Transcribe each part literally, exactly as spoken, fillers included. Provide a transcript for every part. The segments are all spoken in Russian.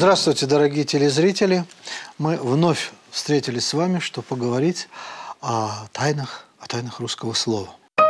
Здравствуйте, дорогие телезрители. Мы вновь встретились с вами, чтобы поговорить о тайнах, о тайнах русского слова.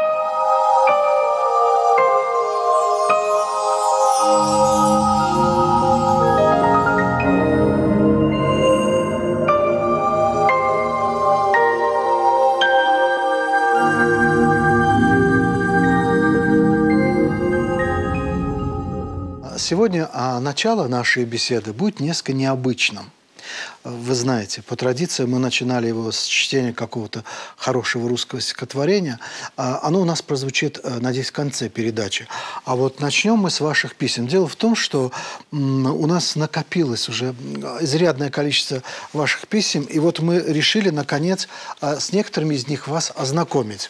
Сегодня а, начало нашей беседы будет несколько необычным. Вы знаете, по традиции мы начинали его с чтения какого-то хорошего русского стихотворения. Оно у нас прозвучит, надеюсь, в конце передачи. А вот начнем мы с ваших писем. Дело в том, что у нас накопилось уже изрядное количество ваших писем, и вот мы решили, наконец, с некоторыми из них вас ознакомить.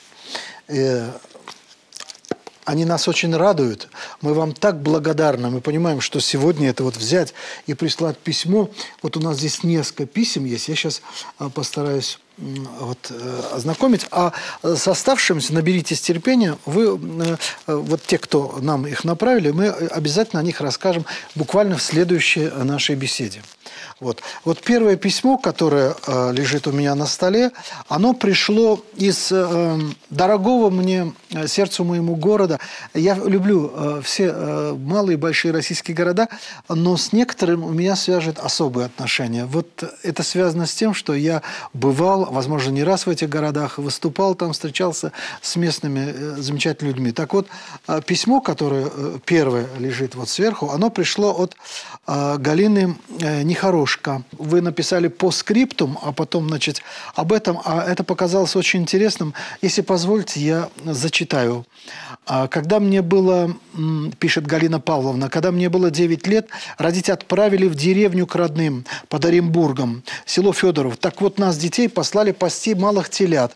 Они нас очень радуют. Мы вам так благодарны. Мы понимаем, что сегодня это вот взять и прислать письмо. Вот у нас здесь несколько писем есть. Я сейчас постараюсь вот, ознакомить. А с оставшимся наберитесь терпения. Вы, вот те, кто нам их направили, мы обязательно о них расскажем буквально в следующей нашей беседе. Вот. Вот первое письмо, которое э, лежит у меня на столе, оно пришло из э, дорогого мне сердцу моему города. Я люблю э, все э, малые и большие российские города, но с некоторым у меня свяжет особые отношения. Вот это связано с тем, что я бывал, возможно, не раз в этих городах, выступал там, встречался с местными э, замечательными людьми. Так вот, э, письмо, которое э, первое лежит вот сверху, оно пришло от э, Галины э, Нехорошко. Вы написали по скриптум, а потом, значит, об этом, а это показалось очень интересным. Если позволите, я зачитаю. Когда мне было, пишет Галина Павловна, когда мне было девять лет, родители отправили в деревню к родным под Оренбургом, село Федоров. Так вот, нас, детей, послали пасти малых телят.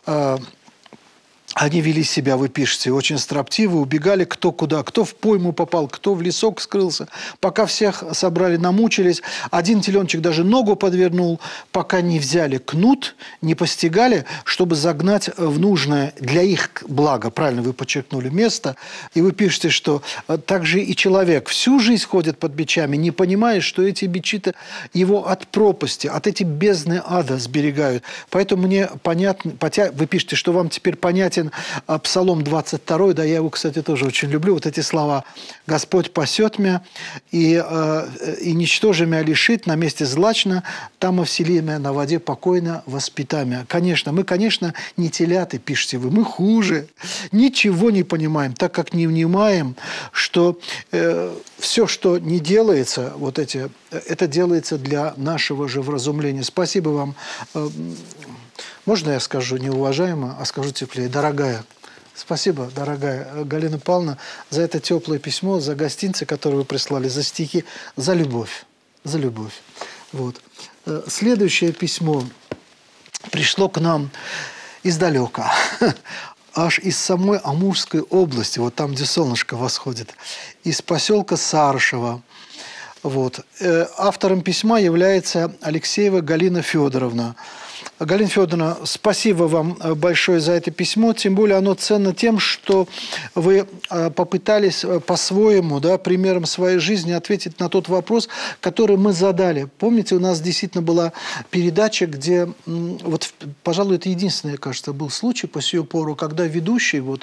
Они вели себя, вы пишете, очень строптиво, убегали кто куда, кто в пойму попал, кто в лесок скрылся. Пока всех собрали, намучились. Один теленочек даже ногу подвернул, пока не взяли кнут, не постигали, чтобы загнать в нужное для их блага, правильно вы подчеркнули, место. И вы пишете, что также и человек всю жизнь ходит под бичами, не понимая, что эти бичи-то его от пропасти, от эти бездны ада сберегают. Поэтому мне понятно, вы пишете, что вам теперь понятен Псалом двадцать два, да, я его, кстати, тоже очень люблю, вот эти слова: «Господь пасет мя, и, э, и ничтоже мя лишит, на месте злачно, там овсели мя, на воде покойно воспита мя». Конечно, мы, конечно, не теляты, пишете вы, мы хуже, ничего не понимаем, так как не внимаем, что э, все, что не делается, вот эти, это делается для нашего же вразумления. Спасибо вам. Э, Можно я скажу не уважаемо, а скажу теплее? Дорогая. Спасибо, дорогая Галина Павловна, за это теплое письмо, за гостинцы, которые вы прислали, за стихи, за любовь. За любовь. Вот. Следующее письмо пришло к нам издалека, аж из самой Амурской области, вот там, где солнышко восходит, из поселка Сарышево. Вот. Автором письма является Алексеева Галина Федоровна. Галина Федоровна, спасибо вам большое за это письмо, тем более оно ценно тем, что вы попытались по-своему, да, примером своей жизни ответить на тот вопрос, который мы задали. Помните, у нас действительно была передача, где, вот, пожалуй, это единственный, кажется, был случай по сию пору, когда ведущий вот,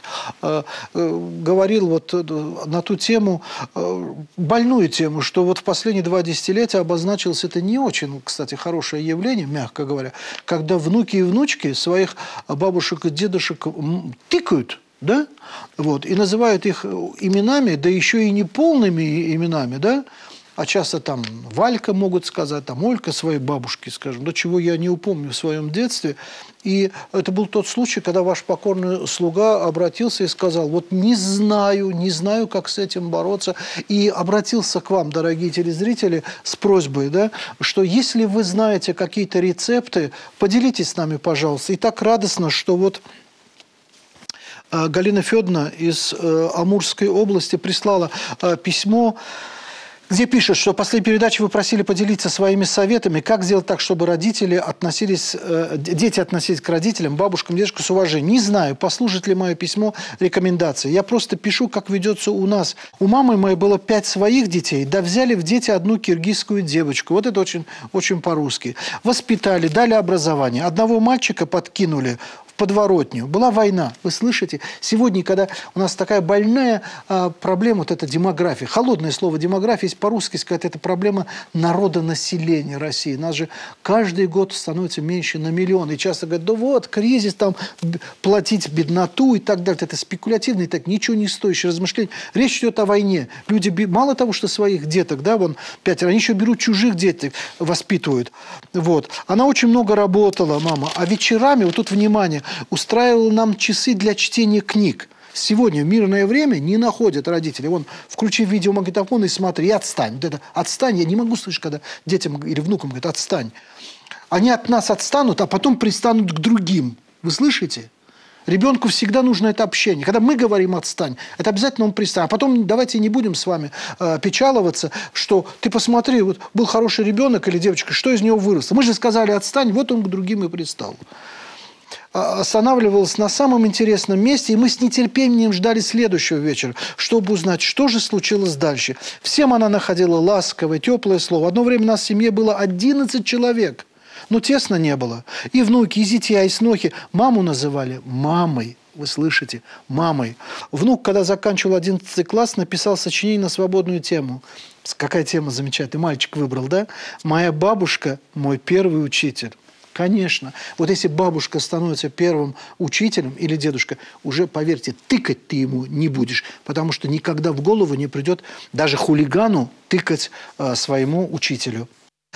говорил вот на ту тему, больную тему, что вот в последние два десятилетия обозначилось это не очень, кстати, хорошее явление, мягко говоря, когда внуки и внучки своих бабушек и дедушек тыкают, да, вот, и называют их именами, да еще и неполными именами, да, а часто там Валька могут сказать, там Олька своей бабушке, скажем, до чего я не упомню в своем детстве. И это был тот случай, когда ваш покорный слуга обратился и сказал: вот не знаю, не знаю, как с этим бороться. И обратился к вам, дорогие телезрители, с просьбой, да, что если вы знаете какие-то рецепты, поделитесь с нами, пожалуйста. И так радостно, что вот Галина Федоровна из Амурской области прислала письмо. Где пишут, что в последней передаче вы просили поделиться своими советами, как сделать так, чтобы родители относились, э, дети относились к родителям, бабушкам, дедушкам с уважением. Не знаю, послужит ли мое письмо рекомендацией. Я просто пишу, как ведется у нас. У мамы моей было пять своих детей, да взяли в дети одну киргизскую девочку. Вот это очень, очень по-русски. Воспитали, дали образование. Одного мальчика подкинули подворотню. Была война. Вы слышите? Сегодня, когда у нас такая больная а, проблема, вот эта демография, холодное слово демография, есть по-русски сказать, это проблема народонаселения России. Нас же каждый год становится меньше на миллион. И часто говорят, да вот, кризис, там, платить бедноту и так далее. Это спекулятивно и так ничего не стоящее размышление. Речь идет о войне. Люди, мало того, что своих деток, да, вон, пятеро, они еще берут чужих деток, воспитывают. Вот. Она очень много работала, мама. А вечерами, вот тут внимание, устраивала нам часы для чтения книг. Сегодня в мирное время не находят родители. Вон, включи видеомагнитофон и смотри, и отстань. Вот это отстань, я не могу слышать, когда детям или внукам говорят, отстань. Они от нас отстанут, а потом пристанут к другим. Вы слышите? Ребенку всегда нужно это общение. Когда мы говорим «отстань», это обязательно он пристанет. А потом давайте не будем с вами э, печаловаться, что ты посмотри, вот был хороший ребенок или девочка, что из него выросло. Мы же сказали «отстань», вот он к другим и пристал. Останавливалась на самом интересном месте, и мы с нетерпением ждали следующего вечера, чтобы узнать, что же случилось дальше. Всем она находила ласковое, теплое слово. Одно время у нас в семье было одиннадцать человек, но тесно не было. И внуки, и зятья, и снохи. Маму называли мамой. Вы слышите? Мамой. Внук, когда заканчивал одиннадцатый класс, написал сочинение на свободную тему. Какая тема замечательная. Мальчик выбрал, да? «Моя бабушка – мой первый учитель». Конечно. Вот если бабушка становится первым учителем или дедушка, уже, поверьте, тыкать ты ему не будешь, потому что никогда в голову не придет даже хулигану тыкать э, своему учителю.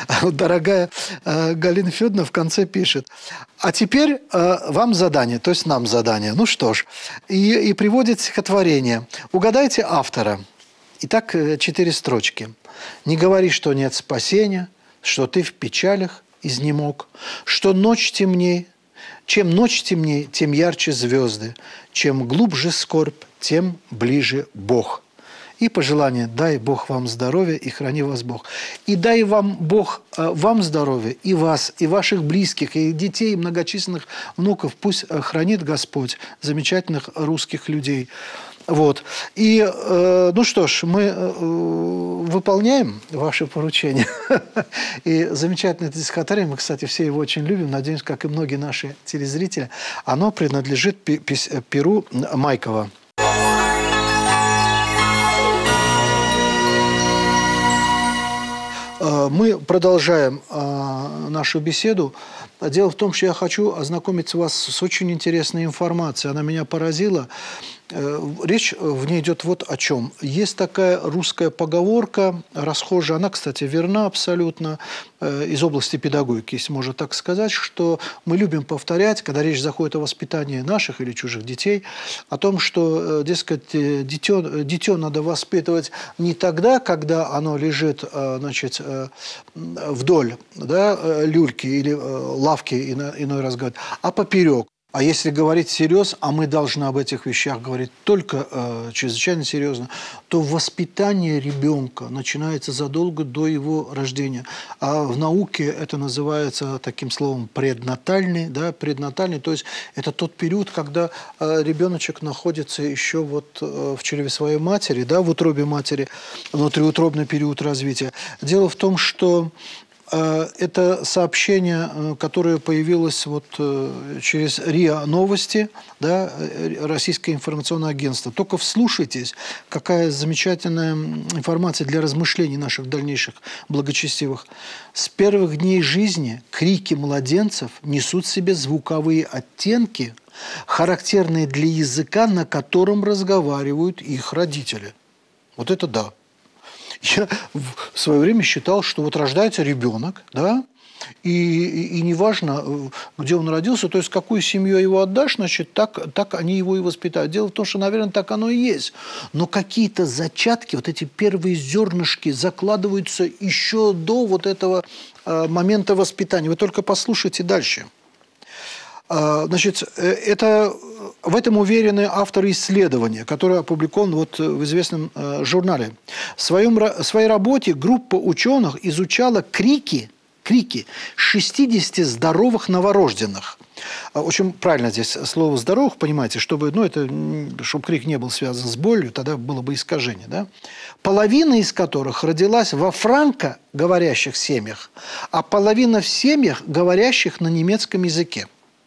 Дорогая э, Галина Федоровна в конце пишет, а теперь э, вам задание, то есть нам задание. Ну что ж, и, и приводит стихотворение. Угадайте автора. Итак, четыре строчки. «Не говори, что нет спасения, что ты в печалях, изнемог, что ночь темней, чем ночь темней, тем ярче звезды, чем глубже скорбь, тем ближе Бог». И пожелание: дай Бог вам здоровья и храни вас Бог. И дай вам Бог, вам здоровья, и вас, и ваших близких, и детей, и многочисленных внуков. Пусть хранит Господь замечательных русских людей. Вот. И, э, ну что ж, мы э, выполняем ваше поручение. И замечательное это стихотворение, мы, кстати, все его очень любим, надеюсь, как и многие наши телезрители, оно принадлежит перу Майкова. Мы продолжаем нашу беседу. Дело в том, что я хочу ознакомить вас с очень интересной информацией. Она меня поразила. Речь в ней идет вот о чем. Есть такая русская поговорка, расхожая, она, кстати, верна абсолютно, из области педагогики, если можно так сказать, что мы любим повторять, когда речь заходит о воспитании наших или чужих детей, о том, что, дескать, дитё, дитё надо воспитывать не тогда, когда оно лежит, значит, вдоль, да, люльки или лавки, иной раз говорят, а поперек. А если говорить серьезно, а мы должны об этих вещах говорить только э, чрезвычайно серьезно, то воспитание ребенка начинается задолго до его рождения. А в науке это называется таким словом преднатальный, да, преднатальный, то есть это тот период, когда э, ребеночек находится еще вот э, в чреве своей матери, да, в утробе матери, внутриутробный период развития. Дело в том, что это сообщение, которое появилось вот через РИА Новости, да, Российское информационное агентство. Только вслушайтесь, какая замечательная информация для размышлений наших дальнейших благочестивых. С первых дней жизни крики младенцев несут в себе звуковые оттенки, характерные для языка, на котором разговаривают их родители. Вот это да. Я в свое время считал, что вот рождается ребенок, да, и, и, и неважно, где он родился, то есть какую семью его отдашь, значит, так, так они его и воспитают. Дело в том, что, наверное, так оно и есть. Но какие-то зачатки, вот эти первые зернышки закладываются еще до вот этого э, момента воспитания. Вы только послушайте дальше. Значит, это, в этом уверены авторы исследования, которое опубликовано вот в известном журнале. В, своем, в своей работе группа ученых изучала крики, крики шестидесяти здоровых новорожденных. Очень правильно здесь слово «здоровых», понимаете, чтобы, ну, это, чтобы крик не был связан с болью, тогда было бы искажение. Да? Половина из которых родилась во франко-говорящих семьях, а половина в семьях, говорящих на немецком языке.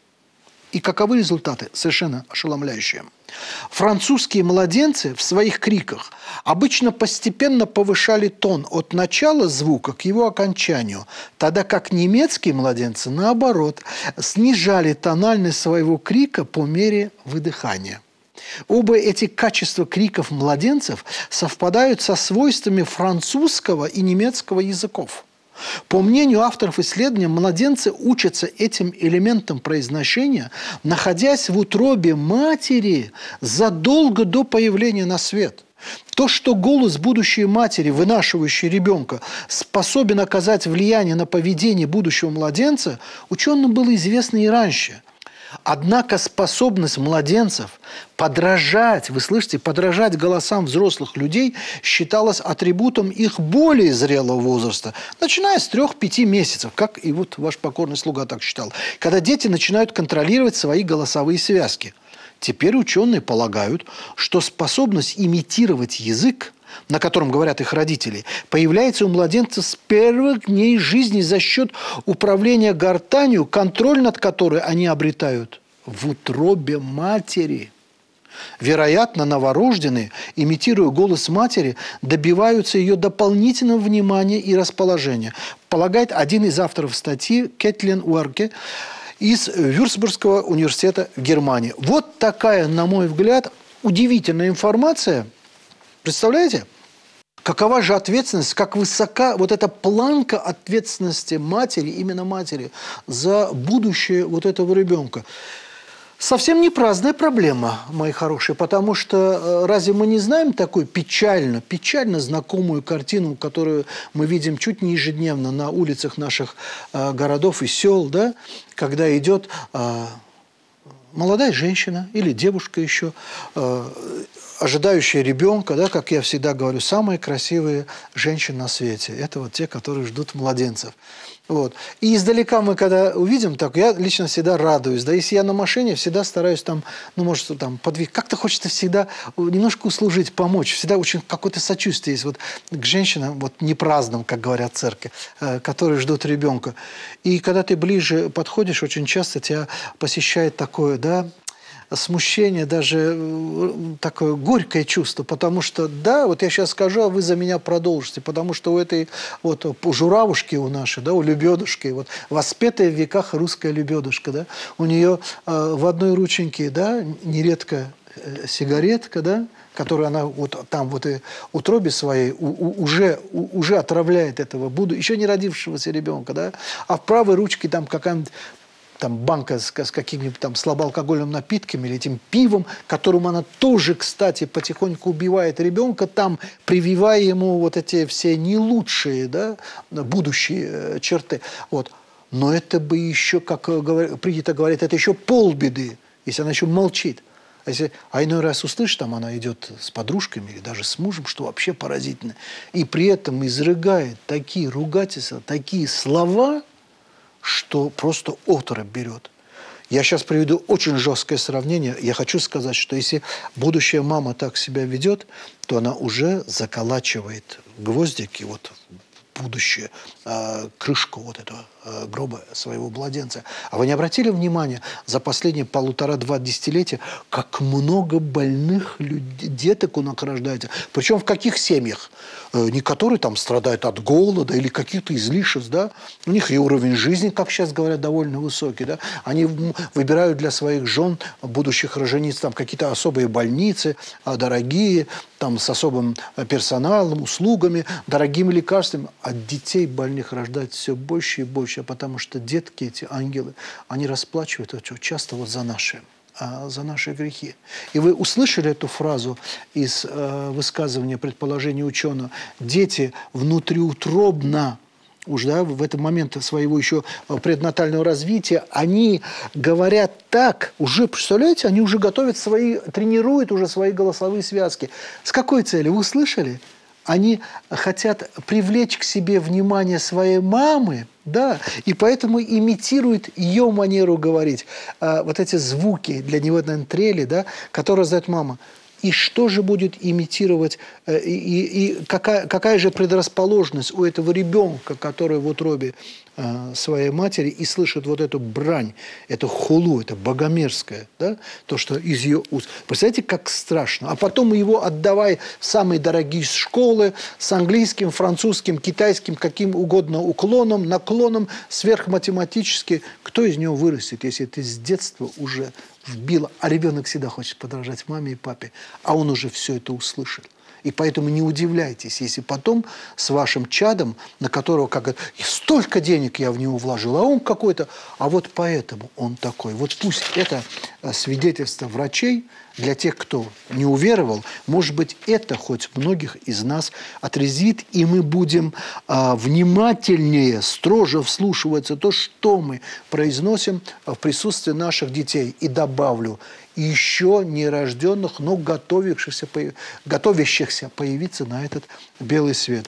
И каковы результаты? Совершенно ошеломляющие. Французские младенцы в своих криках обычно постепенно повышали тон от начала звука к его окончанию, тогда как немецкие младенцы, наоборот, снижали тональность своего крика по мере выдыхания. Оба эти качества криков младенцев совпадают со свойствами французского и немецкого языков. По мнению авторов исследования, младенцы учатся этим элементам произношения, находясь в утробе матери задолго до появления на свет. То, что голос будущей матери, вынашивающей ребенка, способен оказать влияние на поведение будущего младенца, ученым было известно и раньше. Однако способность младенцев подражать, вы слышите, подражать голосам взрослых людей считалась атрибутом их более зрелого возраста, начиная с трёх-пяти месяцев, как и вот ваш покорный слуга так считал, когда дети начинают контролировать свои голосовые связки. Теперь ученые полагают, что способность имитировать язык, на котором говорят их родители, появляется у младенцев с первых дней жизни за счет управления гортанью, контроль над которой они обретают в утробе матери. Вероятно, новорожденные, имитируя голос матери, добиваются ее дополнительного внимания и расположения, полагает один из авторов статьи Кэтлин Уэрке из Вюрцбургского университета в Германии. Вот такая, на мой взгляд, удивительная информация. Представляете? Какова же ответственность, как высока вот эта планка ответственности матери, именно матери, за будущее вот этого ребенка. Совсем не праздная проблема, мои хорошие, потому что разве мы не знаем такую печально, печально знакомую картину, которую мы видим чуть не ежедневно на улицах наших э, городов и сел, да, когда идет э, молодая женщина или девушка еще, э, ожидающие ребенка, да, как я всегда говорю, самые красивые женщины на свете. Это вот те, которые ждут младенцев. Вот. И издалека мы, когда увидим так, я лично всегда радуюсь. Да, если я на машине, всегда стараюсь там, ну, может, там, подвиг. Как-то хочется всегда немножко услужить, помочь. Всегда очень какое-то сочувствие есть вот к женщинам, вот непраздным, как говорят в церкви, которые ждут ребенка. И когда ты ближе подходишь, очень часто тебя посещает такое, да, смущение, даже такое горькое чувство, потому что, да, вот я сейчас скажу, а вы за меня продолжите, потому что у этой вот у журавушки у нашей, да, у лебедушки, вот воспетая в веках русская лебедушка, да, у нее э, в одной рученьке, да, нередко э, сигаретка, да, которую она вот там вот и утробе своей у, у, уже, у, уже отравляет этого буду, еще не родившегося ребенка, да, а в правой ручке там какая-нибудь там банка с, с какими-нибудь там слабоалкогольными напитками или этим пивом, которым она тоже, кстати, потихоньку убивает ребенка, там прививая ему вот эти все не лучшие, да, будущие э, черты. Вот. Но это бы еще, как говор, принято говорить, это еще полбеды, если она еще молчит. А, если, а иной раз услышишь, там она идет с подружками или даже с мужем, что вообще поразительно, и при этом изрыгает такие ругательства, такие слова, что просто оторопь берет. Я сейчас приведу очень жесткое сравнение. Я хочу сказать, что если будущая мама так себя ведет, то она уже заколачивает гвоздики, вот будущее, э, крышку вот этого э, гроба своего младенца. А вы не обратили внимания за последние полутора-два десятилетия, как много больных людей, деток у нас рождается? Причем в каких семьях? Э, не которые там страдают от голода или каких-то излишеств, да? У них и уровень жизни, как сейчас говорят, довольно высокий, да? Они выбирают для своих жен, будущих рожениц, там какие-то особые больницы, дорогие, там с особым персоналом, услугами, дорогими лекарствами. А детей больных рождать все больше и больше, потому что детки, эти ангелы, они расплачивают часто вот за наши, за наши грехи. И вы услышали эту фразу из э, высказывания, предположения ученого. Дети внутриутробно уж, да, в этот момент своего еще преднатального развития, они говорят так, уже, представляете, они уже готовят свои, тренируют уже свои голосовые связки. С какой целью? Вы слышали? Они хотят привлечь к себе внимание своей мамы, да, и поэтому имитируют ее манеру говорить. А, вот эти звуки, для него, наверное, трели, да, которые раздает мама. И что же будет имитировать, и, и, и какая, какая же предрасположенность у этого ребенка, который в утробе э, своей матери и слышит вот эту брань, эту хулу, это богомерзкое, да, то, что из ее уст. Представляете, как страшно. А потом его отдавай в самые дорогие школы с английским, французским, китайским, каким угодно уклоном, наклоном, сверхматематически. Кто из него вырастет, если ты с детства уже вбила, а ребенок всегда хочет подражать маме и папе, а он уже все это услышал. И поэтому не удивляйтесь, если потом с вашим чадом, на которого как столько денег я в него вложил, а он какой-то, а вот поэтому он такой. Вот пусть это свидетельство врачей для тех, кто не уверовал, может быть, это хоть многих из нас отрезвит, и мы будем а, внимательнее, строже вслушиваться в то, что мы произносим в присутствии наших детей. И добавлю, еще нерожденных, но готовящихся, готовящихся появиться на этот белый свет.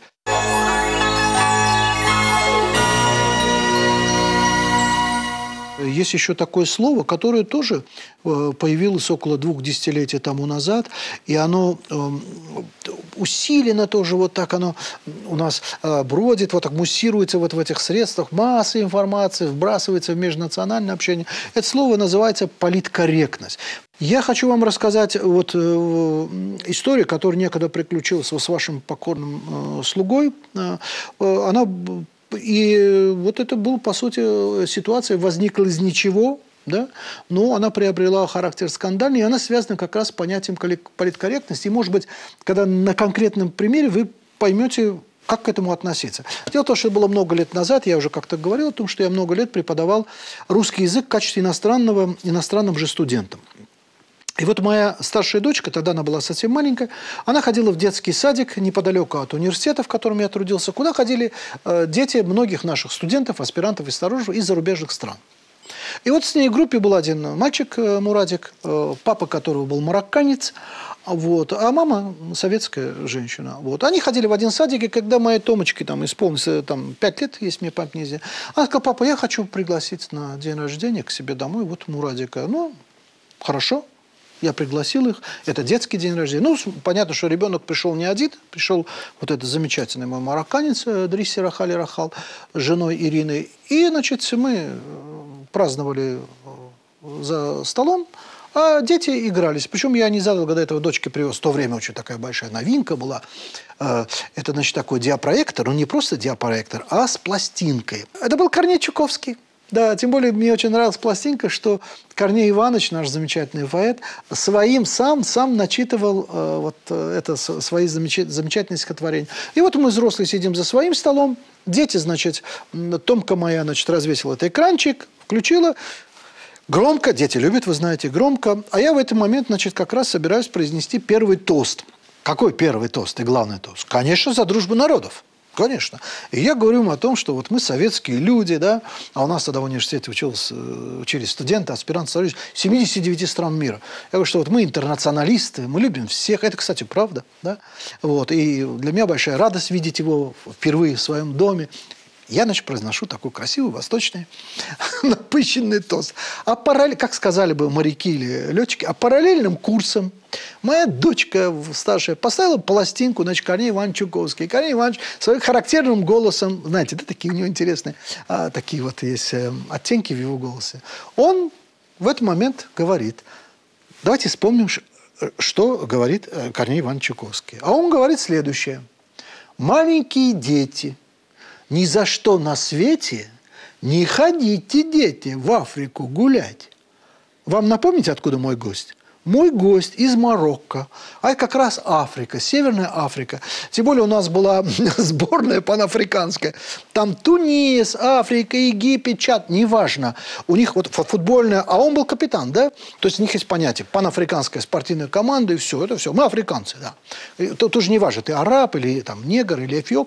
Есть еще такое слово, которое тоже появилось около двух десятилетий тому назад, и оно усиленно тоже вот так оно у нас бродит, вот так муссируется вот в этих средствах, масса информации вбрасывается в межнациональное общение. Это слово называется политкорректность. Я хочу вам рассказать вот э, историю, которая некогда приключилась с вашим покорным э, слугой. Э, она... И вот это была, по сути, ситуация возникла из ничего, да? Но она приобрела характер скандальный, и она связана как раз с понятием политкорректности. И, может быть, когда на конкретном примере вы поймете, как к этому относиться. Дело в том, что это было много лет назад, я уже как-то говорил о том, что я много лет преподавал русский язык в качестве иностранного, иностранным же студентам. И вот моя старшая дочка, тогда она была совсем маленькая, она ходила в детский садик неподалеку от университета, в котором я трудился, куда ходили э, дети многих наших студентов, аспирантов и старожев из зарубежных стран. И вот с ней в группе был один мальчик, э, Мурадик, э, папа которого был марокканец, вот, а мама советская женщина. Вот. Они ходили в один садик, и когда моей Томочке там, исполнилось там, пять лет, если мне память не изменяет, она сказала: папа, я хочу пригласить на день рождения к себе домой вот Мурадика. Ну, хорошо. Я пригласил их, это детский день рождения. Ну, понятно, что ребенок пришел не один, пришел вот этот замечательный мой марокканец Дрисси Рахали Рахал с женой Ириной. И, значит, мы праздновали за столом, а дети игрались. Причем я незадолго до этого дочке привез, в то время очень такая большая новинка была. Это, значит, такой диапроектор, но не просто диапроектор, а с пластинкой. Это был Корней Чуковский. Да, тем более мне очень нравилась пластинка, что Корней Иванович, наш замечательный поэт, своим сам, сам начитывал э, вот это, свои замечат, замечательные стихотворения. И вот мы, взрослые, сидим за своим столом, дети, значит, Томка моя, значит, развесила этот экранчик, включила, громко, дети любят, вы знаете, громко, а я в этот момент, значит, как раз собираюсь произнести первый тост. Какой первый тост и главный тост? Конечно, за дружбу народов. Конечно. И я говорю им о том, что вот мы советские люди, да, а у нас тогда в университете учились, учились студенты, аспиранты семидесяти девяти стран мира. Я говорю, что вот мы интернационалисты, мы любим всех. Это, кстати, правда, да. Вот. И для меня большая радость видеть его впервые в своем доме. Я, значит, произношу такой красивый, восточный, напыщенный тост. А параллель, как сказали бы моряки или летчики, а параллельным курсом моя дочка старшая поставила пластинку, значит, Корней Иванович Чуковский. Корней Иванович своим характерным голосом, знаете, да, такие у него интересные, а, такие вот есть э, оттенки в его голосе. Он в этот момент говорит, давайте вспомним, что говорит Корней Иванович Чуковский. А он говорит следующее. Маленькие дети, ни за что на свете не ходите, дети, в Африку гулять. Вам напомните, откуда мой гость? Мой гость из Марокко, а это как раз Африка, Северная Африка. Тем более у нас была сборная панафриканская. Там Тунис, Африка, Египет, Чад, неважно. У них вот футбольная, а он был капитан, да? То есть у них есть понятие панафриканская спортивная команда, и все, это все. Мы африканцы, да. И, то, тоже не важно, ты араб или там негр или эфиоп.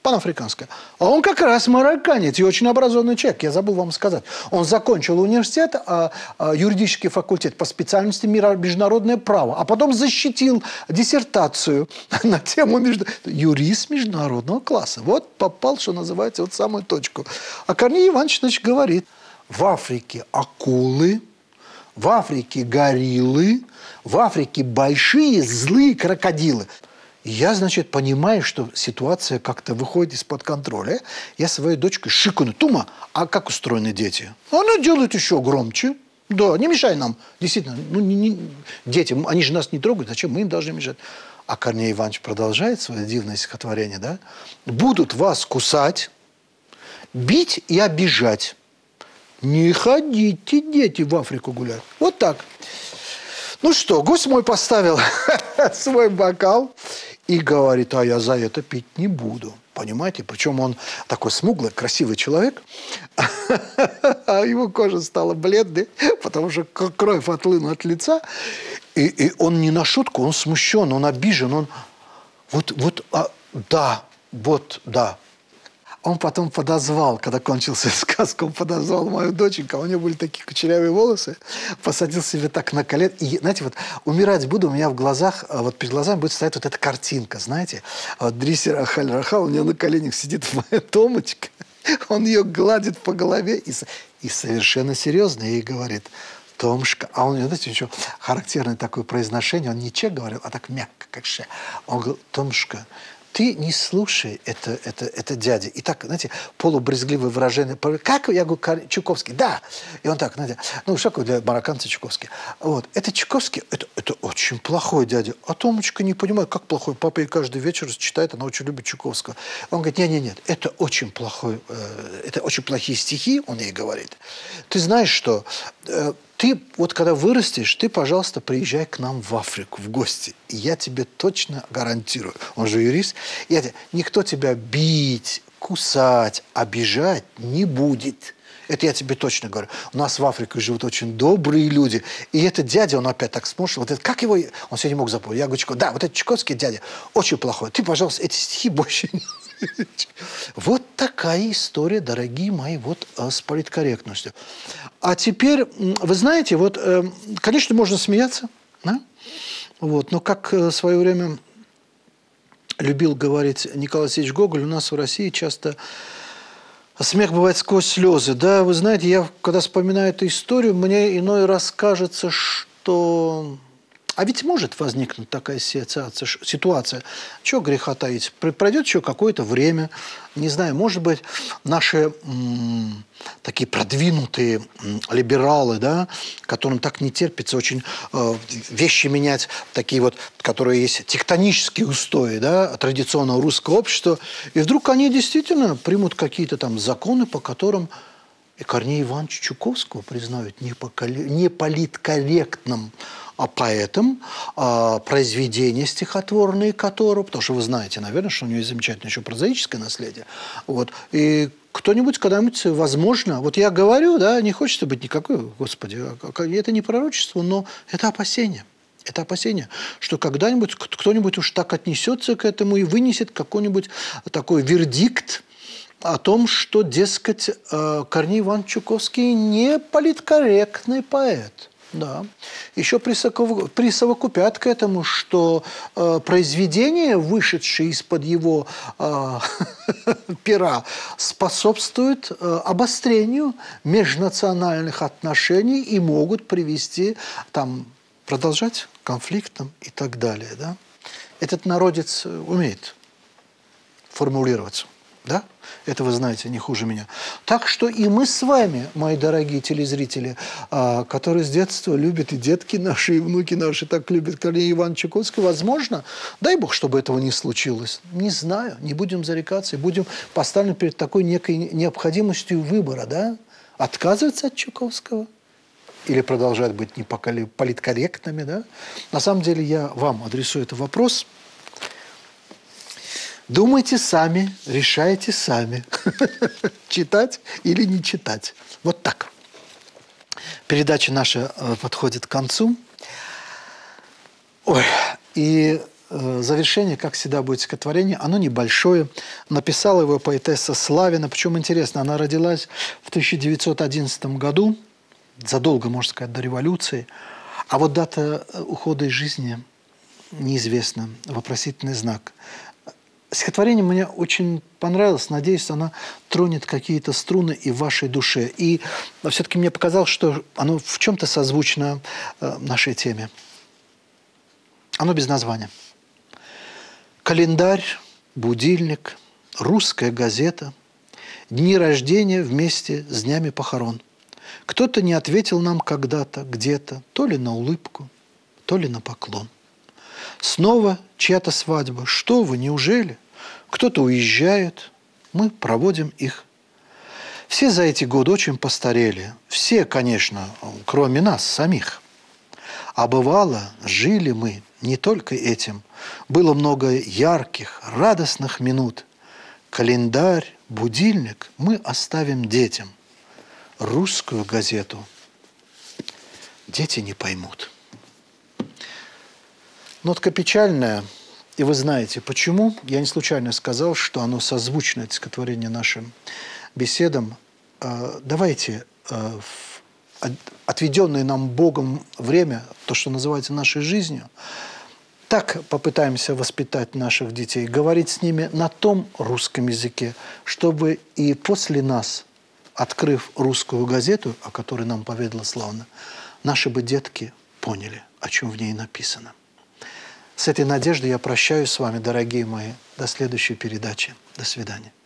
панафриканское. А он как раз марокканец и очень образованный человек, я забыл вам сказать. Он закончил университет, а, а, юридический факультет по специальности международное право, а потом защитил диссертацию на тему между... юрист международного класса. Вот попал, что называется, вот в самую точку. А Корней Иванович, значит, говорит, в Африке акулы, в Африке гориллы, в Африке большие злые крокодилы. Я, значит, понимаю, что ситуация как-то выходит из-под контроля. Я своей дочкой шикаю: Тума, а как устроены дети? Она делает еще громче. Да, не мешай нам. Действительно, ну, не, не, дети, они же нас не трогают, зачем мы им должны мешать? А Корней Иванович продолжает свое дивное стихотворение, да? Будут вас кусать, бить и обижать. Не ходите, дети, в Африку гулять. Вот так. Ну что, гость мой поставил свой бокал и говорит: а я за это пить не буду. Понимаете? Причем он такой смуглый, красивый человек, а его кожа стала бледной, потому что кровь отлынула от лица. И, и он не на шутку, он смущен, он обижен, он... Вот, вот, а, да, вот, да. Он потом подозвал, когда кончился сказка, он подозвал мою доченьку, а у нее были такие кучерявые волосы, посадил себе так на колено. И, знаете, вот умирать буду, у меня в глазах, вот перед глазами будет стоять вот эта картинка, знаете. Вот Дриссер Ахаль-Раха, у нее на коленях сидит моя Томочка, он ее гладит по голове и, и совершенно серьезно ей говорит: Томушка, а он, знаете, еще характерное такое произношение, он не чек говорил, а так мягко, как ше. Он говорит: Томушка, ты не слушай это, это, это дядя. И так, знаете, полубрезгливое выражение. Как? Я говорю: Чуковский. Да. И он так, знаете, ну, что такое для марокканца Чуковский? Вот. Это Чуковский, это, это очень плохой дядя. А Томочка не понимает, как плохой. Папа ей каждый вечер читает, она очень любит Чуковского. Он говорит: нет-нет-нет, это очень плохой, э, это очень плохие стихи, он ей говорит. Ты знаешь, что... Э, Ты вот когда вырастешь, ты, пожалуйста, приезжай к нам в Африку в гости. И я тебе точно гарантирую, он же юрист, я тебе, никто тебя бить, кусать, обижать не будет. Это я тебе точно говорю. У нас в Африке живут очень добрые люди. И этот дядя, он опять так смотрит, вот это, как его, он сегодня не мог запомнить. Я говорю: да, вот этот чуковский дядя очень плохой. Ты, пожалуйста, эти стихи больше не... Вот такая история, дорогие мои, вот с политкорректностью. А теперь, вы знаете, вот, конечно, можно смеяться, да? Вот, но как в свое время любил говорить Николай Васильевич Гоголь, у нас в России часто смех бывает сквозь слезы. Да, вы знаете, я, когда вспоминаю эту историю, мне иной раз кажется, что... А ведь может возникнуть такая ситуация. Чего греха таить? Пройдет еще какое-то время. Не знаю, может быть, наши м, такие продвинутые м, либералы, да, которым так не терпится очень э, вещи менять, такие вот, которые есть тектонические устои, да, традиционного русского общества, и вдруг они действительно примут какие-то там законы, по которым и Корнея Ивановича Чуковского признают неполиткорректным а поэтом а, произведения стихотворные которого, потому что вы знаете, наверное, что у него есть замечательное еще прозаическое наследие, вот, и кто-нибудь когда-нибудь, возможно, вот я говорю, да, не хочется быть никакой, господи, это не пророчество, но это опасение. Это опасение, что когда-нибудь кто-нибудь уж так отнесется к этому и вынесет какой-нибудь такой вердикт о том, что, дескать, Корней Иванович Чуковский не политкорректный поэт. Да. Еще присовокупят к этому, что э, произведения, вышедшие из-под его э, пера, способствуют э, обострению межнациональных отношений и могут привести, там, продолжать конфликтом и так далее. Да? Этот народец умеет формулироваться. Да? Это вы знаете не хуже меня. Так что и мы с вами, мои дорогие телезрители, которые с детства любят, и детки наши, и внуки наши так любят Корнея Ивановича Чуковского, возможно, дай Бог, чтобы этого не случилось. Не знаю, не будем зарекаться, будем поставлены перед такой некой необходимостью выбора, да? Отказываться от Чуковского или продолжать быть неполиткорректными, да? На самом деле я вам адресую этот вопрос. Думайте сами, решайте сами, читать или не читать. Вот так. Передача наша подходит к концу. Ой, и завершение, как всегда, будет стихотворение. Оно небольшое. Написала его поэтесса Славина. Причем интересно, она родилась в тысяча девятьсот одиннадцатом году, задолго, можно сказать, до революции. А вот дата ухода из жизни неизвестна. Вопросительный знак. Стихотворение мне очень понравилось. Надеюсь, оно тронет какие-то струны и в вашей душе. И все-таки мне показалось, что оно в чем-то созвучно нашей теме. Оно без названия. Календарь, будильник, русская газета, дни рождения вместе с днями похорон. Кто-то не ответил нам когда-то, где-то, то ли на улыбку, то ли на поклон. Снова чья-то свадьба. Что вы, неужели? Кто-то уезжает, мы проводим их. Все за эти годы очень постарели. Все, конечно, кроме нас самих. А бывало, жили мы не только этим. Было много ярких, радостных минут. Календарь, будильник мы оставим детям. Русскую газету дети не поймут. Нотка печальная, и вы знаете почему. Я не случайно сказал, что оно созвучно, это стихотворение, нашим беседам. Давайте отведенное нам Богом время, то, что называется нашей жизнью, так попытаемся воспитать наших детей, говорить с ними на том русском языке, чтобы и после нас, открыв русскую газету, о которой нам поведала Славна, наши бы детки поняли, о чем в ней написано. С этой надеждой я прощаюсь с вами, дорогие мои. До следующей передачи. До свидания.